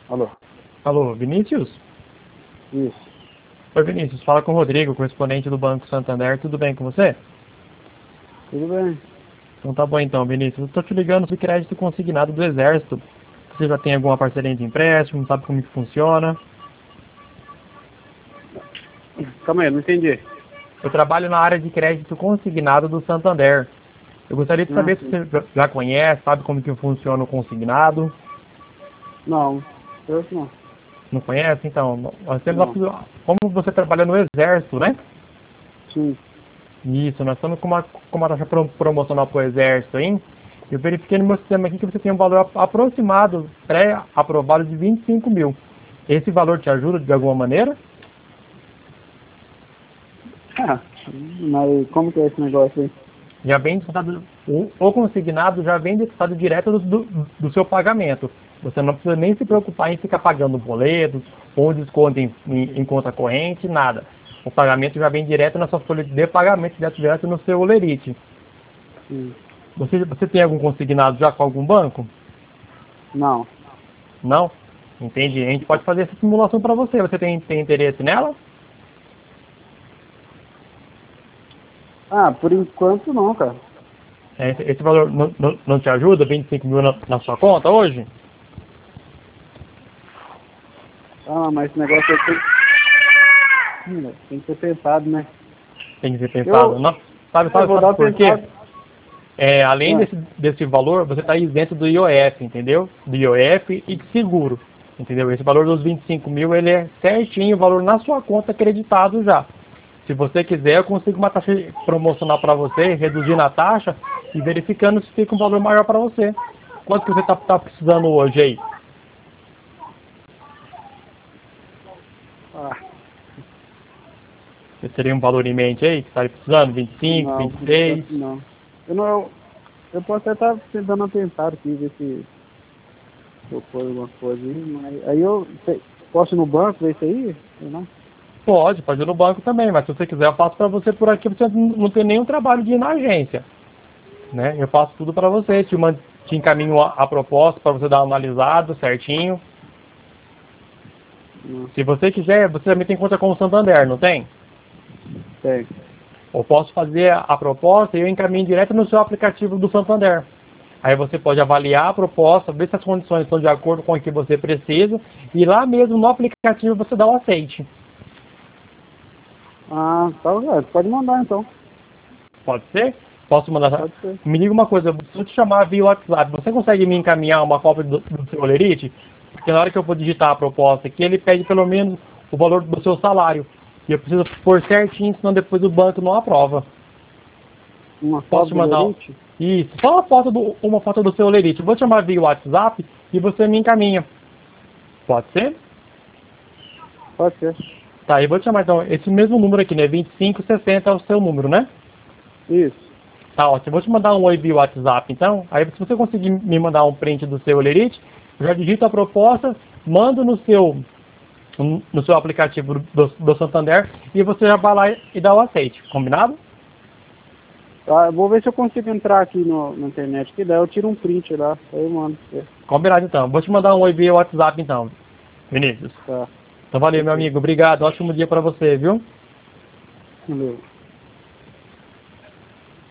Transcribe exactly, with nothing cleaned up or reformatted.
Alô? Alô, Vinícius? Isso. Oi, Vinícius. Fala com o Rodrigo, correspondente do Banco Santander. Tudo bem com você? Tudo bem? Então tá bom então, Vinícius. Eu tô te ligando sobre crédito consignado do Exército. Você já tem alguma parceria de empréstimo? Sabe como que funciona? Calma aí, não entendi. Eu trabalho na área de crédito consignado do Santander. Eu gostaria de Ah, saber se sim. você já conhece, sabe como que funciona o consignado. Não, eu acho não. Não conhece? Então, nós temos Não. a, como você trabalha no Exército, né? Sim. Isso, nós estamos com uma, com uma taxa pro- promocional para o Exército, hein? Eu verifiquei no meu sistema aqui que você tem um valor ap- aproximado, pré-aprovado de vinte e cinco mil. Esse valor te ajuda de alguma maneira? Ah, mas como que é esse negócio aí? Já vem descontado, o, o consignado já vem descontado direto do, do, do seu pagamento. Você não precisa nem se preocupar em ficar pagando boletos, ou desconto em, em, em conta corrente, nada. O pagamento já vem direto na sua folha de pagamento, direto, direto no seu Olerite. Sim. Você, você tem algum consignado já com algum banco? Não. Não? Entendi. A gente pode fazer essa simulação para você. Você tem, tem interesse nela? Ah, por enquanto não, cara. É, Esse, esse valor não, não, não te ajuda? vinte e cinco mil na, na sua conta hoje? Ah, mas esse negócio aí tem, Hum, tem que ser pensado, né? Tem que ser pensado. Eu, Não, sabe, eu sabe, vou dar sabe uma por quê? pensada. É, além Ah, desse, desse valor, você está isento do I O F, entendeu? Do I O F e de seguro. Entendeu? Esse valor dos vinte e cinco mil, ele é certinho o valor na sua conta acreditado já. Se você quiser, eu consigo uma taxa promocional para você, reduzindo a taxa e verificando se fica um valor maior para você. Quanto que você está tá precisando hoje aí? ah, Você teria um valor em mente aí que estaria precisando? vinte e cinco, não, por vinte e seis? enquanto não. Eu não. Eu posso até estar tentando pensar aqui, ver se se eu for alguma coisa aí, mas aí eu sei- posso ir no banco ver isso aí? Sei não. Pode, pode ir no banco também, mas se você quiser eu faço para você por aqui, você não tem nenhum trabalho de ir na agência. Né? Eu faço tudo para você, te, man- te encaminho a, a proposta para você dar uma analisada certinho. Não, Se você quiser, você também tem conta com o Santander, não tem? tem. Eu posso fazer a, a proposta e eu encaminho direto no seu aplicativo do Santander. Aí você pode avaliar a proposta, ver se as condições estão de acordo com o que você precisa e lá mesmo no aplicativo você dá o aceite. Ah, tá, é, pode mandar então. Pode ser? Posso mandar? Pode ser. Me diga uma coisa, se eu te chamar via WhatsApp, você consegue me encaminhar uma cópia do, do seu Olerite? Porque na hora que eu vou digitar a proposta aqui, ele pede pelo menos o valor do seu salário. E eu preciso pôr certinho, senão depois o banco não aprova. Uma Posso foto te do mandar um- Lerite? isso, só uma foto do, uma foto do seu Olerite. Eu vou te chamar via WhatsApp e você me encaminha. Pode ser? Pode ser. Tá, eu vou te chamar então, esse mesmo número aqui, né? vinte e cinco sessenta é o seu número, né? Isso. Tá ótimo. Vou te mandar um oi via WhatsApp, então. Aí, se você conseguir me mandar um print do seu Olerite, eu já digito a proposta, mando no seu, no seu aplicativo do, do Santander e você já vai lá e dá o aceite. Combinado? Tá, eu vou ver se eu consigo entrar aqui no, na internet, que daí eu tiro um print lá, aí eu mando pra você. Combinado, então. Vou te mandar um oi via WhatsApp, então, Vinícius. Tá, Então, valeu, meu perfeito. amigo. Obrigado. Ótimo dia para você, viu? Valeu.